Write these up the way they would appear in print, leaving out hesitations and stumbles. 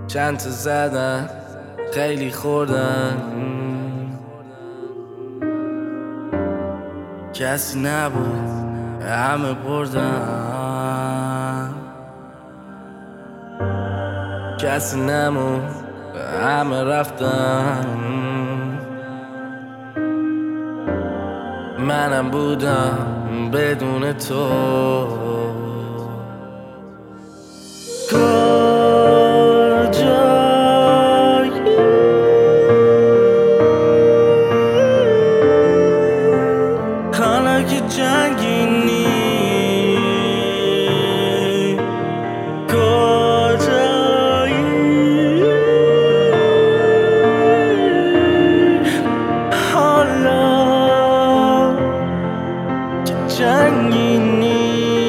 چند تا زدن خیلی خوردن، کسی نبود همه بردن، کسی نمون همه رفتن. منم بودم بدون تو. حالا که جنگینی کجایی، حالا که جنگینی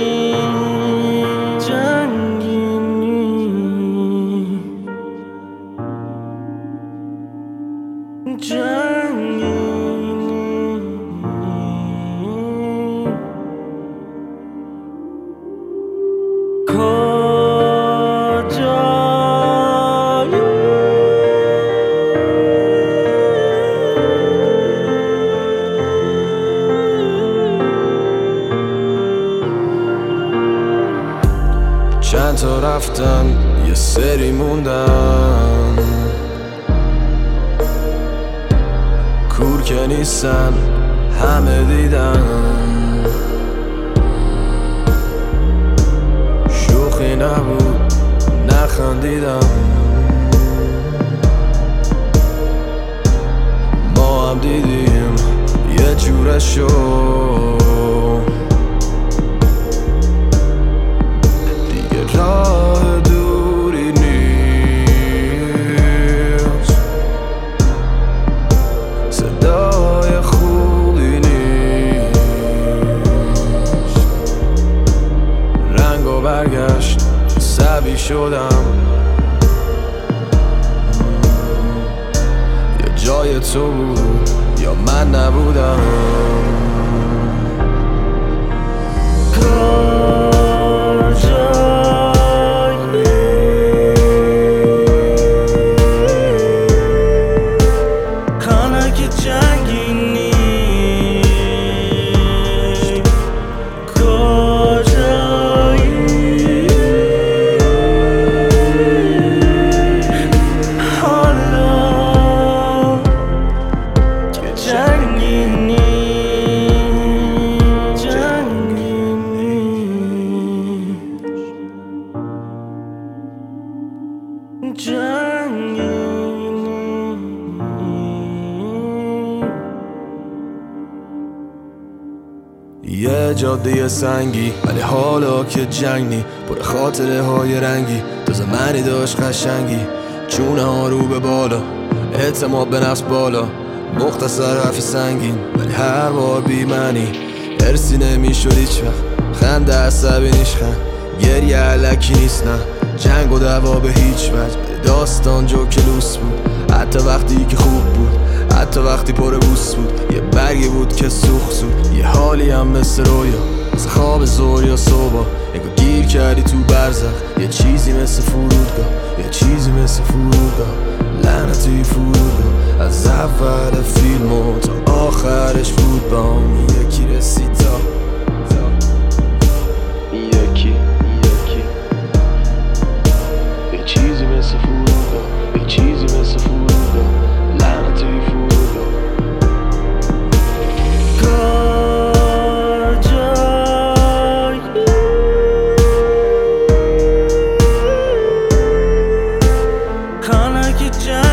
چند تا رفتن یه سری موندن، کور که نیستن همه دیدن. شوخی نبود نخندیدم، ما هم دیدیم یه جورشو. دیگه راه دوری نیست، صدای خوبی نیست. رنگ و برگشت سبی شدم، یا جای تو بود یا من نبودم. حالا که جنگینی کجایی، حالا که جنگینی یه جاده سنگی ولی حالا که جنگ نی، پر خاطره های رنگی. تو زمانی داشت قشنگی، چونه ها رو به بالا، اعتماد به نفس بالا. مختصر حرف سنگین ولی هر بار بی معنی. ارسی نمیشد هیچ وقت، خنده عصبی نیشخن، گریه علکی نیست نه. جنگ و دعوا به هیچ وجه، داستان جوکلوس بود. حتی وقتی که خوب بود، حتی وقتی پر بوس بود. یه برگی بود که سوخت زود، یه حالی هم مثل رویا، مثل خواب زور یا صبح. انگار گیر کردی تو برزخ، یه چیزی مثل فرودگاه، یه چیزی مثل فرودگاه. لعنتی فرودگاه، از اول فیلم و تا آخرش بود بام. یکی رسید تا یکی یه چیزی مثل فرودگاه، یه چیزی مثل فرودگاه. لعنتی فرودگاه. حالا که